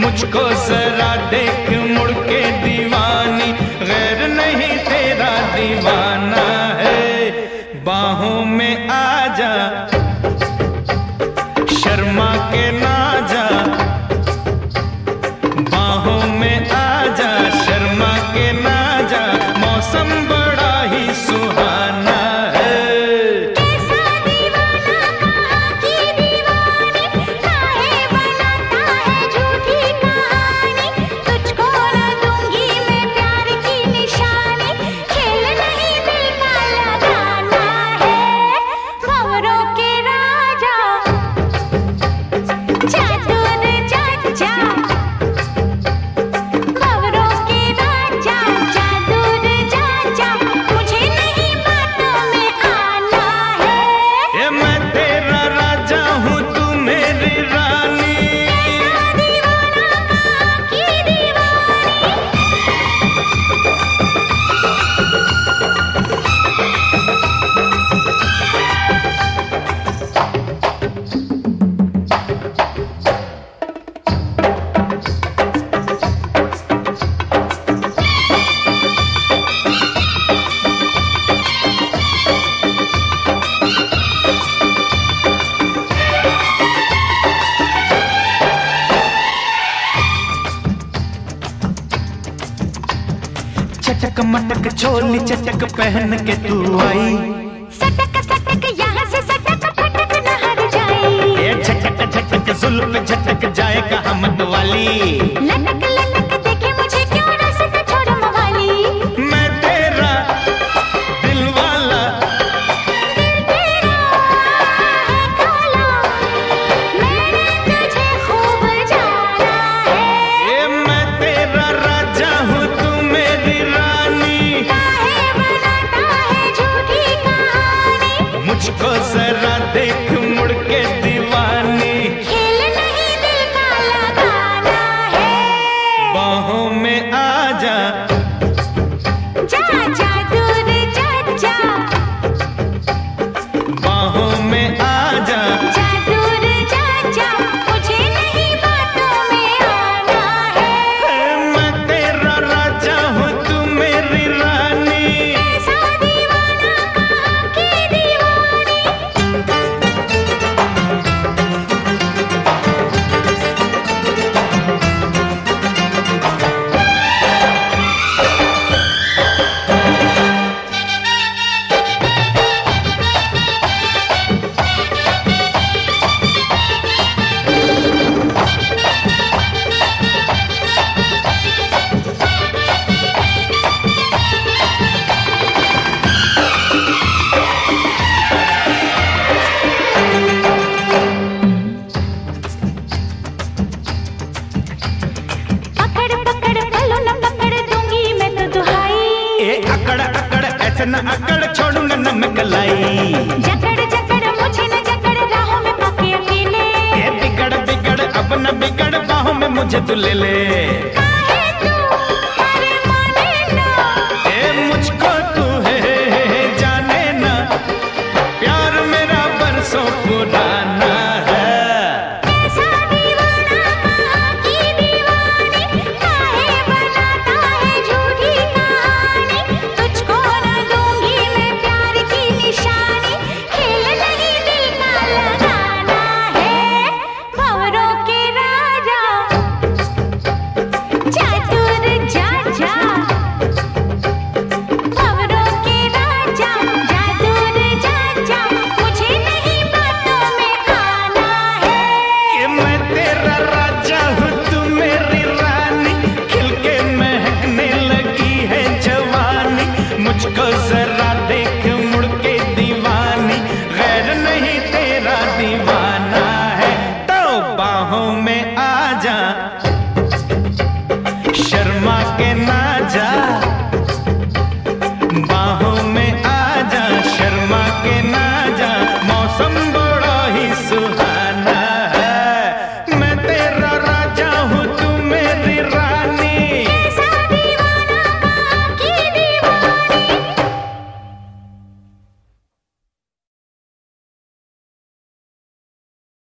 मुझको जरा देख मुड़ के दीवानी, गैर नहीं तेरा दीवाना है। बाहों में आजा, शर्मा के ना जा। बाहों में आजा, शर्मा के ना जा। मौसम बड़ा ही सुहाना है। कैसा दीवाना कहाँ की दीवानी, काहे बनाता है झूठी कहानी। तुझको न दूंगी मैं प्यार की निशानी, खेल नहीं दिल का लगाना है। भंवरों के राजा जा दूर जा जा। भंवरों के राजा जा दूर जा जा। मुझे नहीं बातों में आना है। ये मैं तेरा राजा हूँ, तू मेरी रानी। कैसा दीवाना कहाँ की दीवानी। चटक मटक चोली चटक पहन के तू आई। सटक सटक यहाँ से सटक फटक न हट जाए। ये झटक झटक जुल्फ झटक जाए कहाँ मत वाली। लटक लटक देखे मुझे क्यों रास्ता छोड़ मवाली। मैं तेरा दिल वाला, दिल तेरा है काला, मैंने तुझे खूब जाना है। ये मैं तेरा राजा हूँ, तू मेरी रानी। काहे बनाता है झूठी कहानी। मुझको जरा देख मुड़ के दीवानी। खेल नहीं दिल का लगाना है। बाहों में आजा, जा जा दूर जा जा। बाहों में आजा। जा दूर जा जा। मुझे नहीं बातों में आना है। मैं तेरा राजा हूँ, तू मेरी रानी। कैसा दीवाना कहाँ की दीवानी। पकड़ पकड़ पलो न पकड़ दूंगी मैं तो दुहाई। ए अकड़ अकड़ ऐसे न अकड़, छोड़ूंगा न मैं कलाई। जकड़ जकड़ मुझे न जकड़, राहों में पाके अकेले। ए बिगड़ बिगड़ अब न बिगड़, बाहों में मुझे तू ले ले। काहे तू अरे माने ना। ए मुझको तू है जाने ना, प्यार मेरा बरसों पुराना है। कैसा दीवाना कहाँ की दीवानी, काहे बनाता है झूठी कहानी। तुझको न दूंगी मैं प्यार की निशानी, खेल नहीं दिल का लगाना है। भंवरों के राजा जा दूर जा जा। भंवरों के राजा जा दूर जा जा। मुझे नहीं बातों में आना है। कि मैं तेरा राजा हूँ, तू मेरी रानी। खिल के महकने लगी है जवानी। मुझको जरा देख मुड़ के दीवानी, गैर नहीं तेरा दीवाना है। तो बाहों में आजा, शर्मा के ना जा। बाहों